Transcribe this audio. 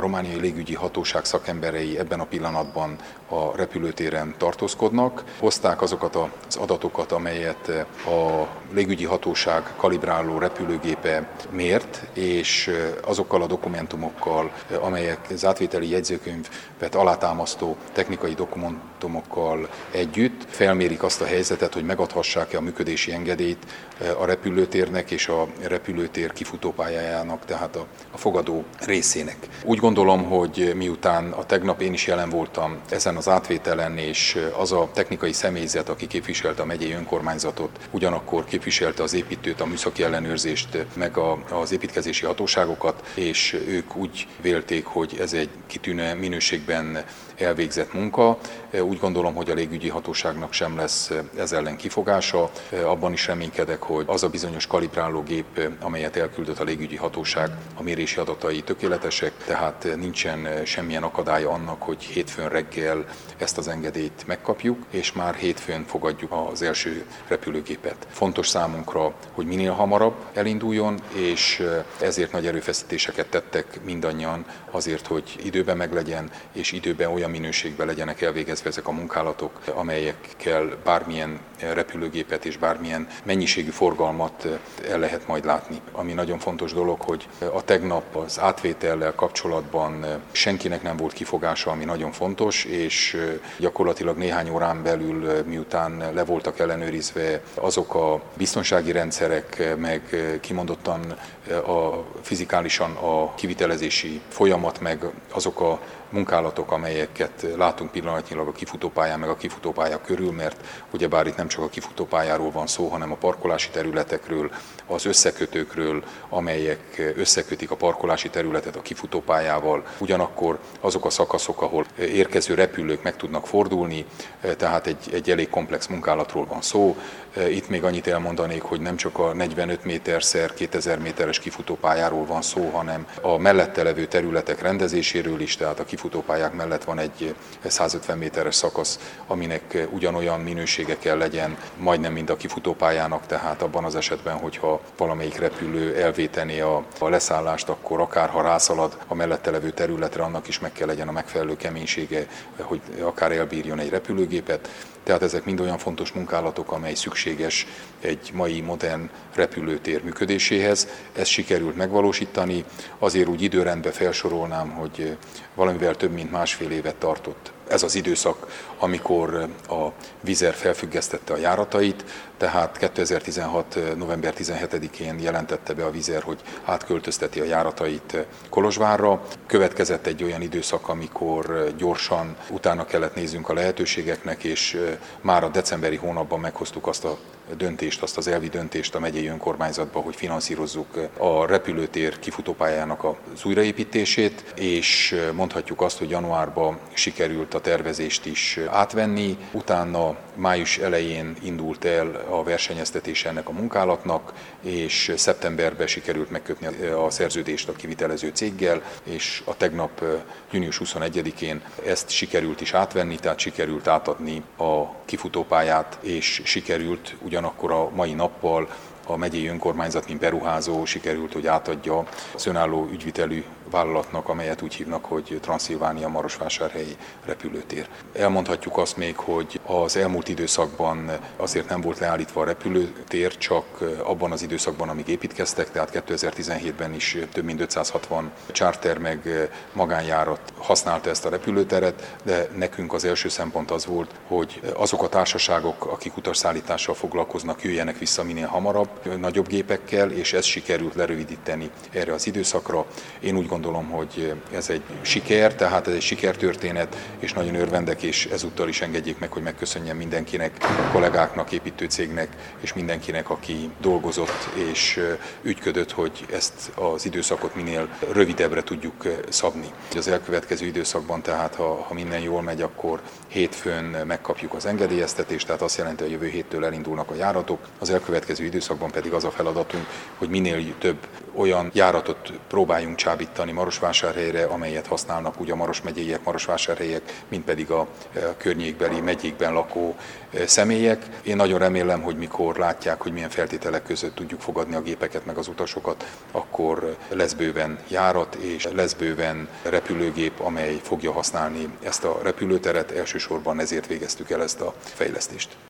romániai légügyi hatóság szakemberei ebben a pillanatban a repülőtéren tartózkodnak. Hozták azokat az adatokat, amelyet a légügyi hatóság kalibráló repülőgépe mért, és azokkal a dokumentumokkal, amelyek az átvételi jegyzőkönyvet alátámasztó technikai dokumentumokkal együtt felmérik azt a helyzetet, hogy megadhassák-e a működési engedélyt a repülőtérnek és a repülőtér kifutópályájának, tehát a fogadó részének. Úgy gondolom, hogy miután a tegnap én is jelen voltam ezen az átvételen, és az a technikai személyzet, aki képviselte a megyei önkormányzatot, ugyanakkor képviselte az építőt, a műszaki ellenőrzést, meg az építkezési hatóságokat, és ők úgy vélték, hogy ez egy kitűnő minőségben elvégzett munka. Úgy gondolom, hogy a légügyi hatóságnak sem lesz ez ellen kifogása. Abban is reménykedek, hogy az a bizonyos kalibrálógép, amelyet elküldött a légügyi hatóság, a mérési adatai tökéletesek, tehát nincsen semmilyen akadálya annak, hogy hétfőn reggel ezt az engedélyt megkapjuk, és már hétfőn fogadjuk az első repülőgépet. Fontos számunkra, hogy minél hamarabb elinduljon, és ezért nagy erőfeszítéseket tettek mindannyian azért, hogy időben meglegyen, és időben olyan minőségben legyenek elvégezve ezek a munkálatok, amelyekkel bármilyen repülőgépet és bármilyen mennyiségű forgalmat el lehet majd látni. Ami nagyon fontos dolog, hogy a tegnap az átvétellel kapcsolatban senkinek nem volt kifogása, ami nagyon fontos, és gyakorlatilag néhány órán belül, miután le voltak ellenőrizve azok a biztonsági rendszerek, meg kimondottan fizikálisan a kivitelezési folyamat, meg azok a munkálatok, amelyeket látunk pillanatnyilag a kifutópályán, meg a kifutópálya körül, mert ugyebár itt nem csak a kifutópályáról van szó, hanem a parkolási területekről, az összekötőkről, amelyek összekötik a parkolási területet a kifutópályával. Ugyanakkor azok a szakaszok, ahol érkező repülők meg tudnak fordulni, tehát egy elég komplex munkálatról van szó. Itt még annyit elmondanék, hogy nem csak a 45 méterszer 2000 méteres kifutópályáról van szó, hanem a mellette levő területek rendezéséről is, tehát a kifutópályák mellett van egy 150 méteres szakasz, aminek ugyanolyan minősége kell legyen, majdnem mind a kifutópályának, tehát abban az esetben, hogyha valamelyik repülő elvétené a leszállást, akkor akár ha rászalad a mellette levő területre, annak is meg kell legyen a megfelelő keménysége, hogy akár elbírjon egy repülőgépet. Tehát ezek mind olyan fontos munkálatok, amely szükséges egy mai modern repülőtér működéséhez. Ezt sikerült megvalósítani. Azért úgy időrendben felsorolnám, hogy valamivel több mint másfél évet tartott ez az időszak, amikor a Wizz felfüggesztette a járatait, tehát 2016. november 17-én jelentette be a Wizz, hogy átköltözteti a járatait Kolozsvárra. Következett egy olyan időszak, amikor gyorsan utána kellett néznünk a lehetőségeknek, és már a decemberi hónapban meghoztuk azt a döntést, azt az elvi döntést a megyei önkormányzatban, hogy finanszírozzuk a repülőtér kifutópályának az újraépítését, és mondhatjuk azt, hogy januárban sikerült a tervezést is átvenni, utána május elején indult el a versenyeztetése ennek a munkálatnak, és szeptemberben sikerült megkötni a szerződést a kivitelező céggel, és a tegnap június 21-én ezt sikerült is átvenni, tehát sikerült átadni a kifutópályát, és sikerült ugyanakkor a mai nappal a megyei önkormányzat, mint beruházó sikerült, hogy átadja az önálló ügyvitelű vállalatnak, amelyet úgy hívnak, hogy Transzilvánia Marosvásárhelyi repülőtér. Elmondhatjuk azt még, hogy az elmúlt időszakban azért nem volt leállítva a repülőtér, csak abban az időszakban, amíg építkeztek, tehát 2017-ben is több mint 560 charter meg magánjárat használta ezt a repülőteret, de nekünk az első szempont az volt, hogy azok a társaságok, akik utasszállítással foglalkoznak, jöjjenek vissza minél hamarabb, nagyobb gépekkel, és ezt sikerült lerövidíteni erre az időszakra. Én úgy gondolom, hogy ez egy siker, tehát ez egy sikertörténet, és nagyon örvendek, és ezúttal is engedjék meg, hogy megköszönjem mindenkinek, kollégáknak, építőcégnek, és mindenkinek, aki dolgozott és ügyködött, hogy ezt az időszakot minél rövidebbre tudjuk szabni. Az elkövetkező időszakban, tehát ha minden jól megy, akkor hétfőn megkapjuk az engedélyeztetést, tehát azt jelenti, hogy jövő héttől elindulnak a járatok. Az elkövetkező időszakban pedig az a feladatunk, hogy minél több olyan járatot próbáljunk csábítani Marosvásárhelyre, amelyet használnak úgy a Maros megyeiek, marosvásárhelyiek, mint pedig a környékbeli megyékben lakó személyek. Én nagyon remélem, hogy mikor látják, hogy milyen feltételek között tudjuk fogadni a gépeket meg az utasokat, akkor lesz bőven járat és lesz bőven repülőgép, amely fogja használni ezt a repülőteret. Elsősorban ezért végeztük el ezt a fejlesztést.